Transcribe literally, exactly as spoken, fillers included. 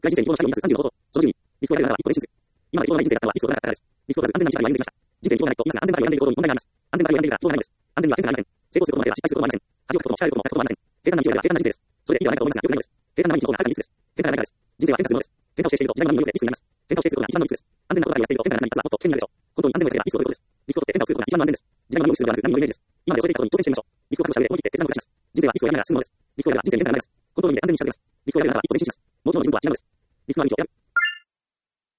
暗い人生に日本の光を見出すさんじゅうのこと。そのじゅうに、リスクをやるならば一歩練習する。今まで一歩のない人生だったのはリスクを取らなかったからです。リスクを取らず安全な道だけを歩んできました。人生に一歩がないと皆さん安全な道を歩んでいることに問題があります。安全な道を歩んでいるからどうならないのです。安全には悪点がありません。成功することもあれば失敗することもありません。恥をかくことも力をかけることもやったこともありません。平坦な道を歩めば平坦な人生です。それでいいではないかと思いますが、よくないのです。平坦な毎日の方がはるかにリスクです。天下がないからです。人生は変化するものです。変化をしていると時代の波によってリスクになります。変化をしていることが一番のリスクです。安全なことがやっていると変化がないからもっと危険になるでしょう。本当に安全をやっていればリスクを取ることです。リスクを取って変化をすることが一番の安全です。時代の波をするのではなく波のイメージです。今まで恐れていたことに挑戦してみましょう。リスクを覚悟した上で思い切って決断を下します。人生はリスクをやりながら進むものです。リスクをやれば人生に変化がないです。この通りで安全に近づけます。リスクをやるならば一歩前進します。元の自分とは違うのです。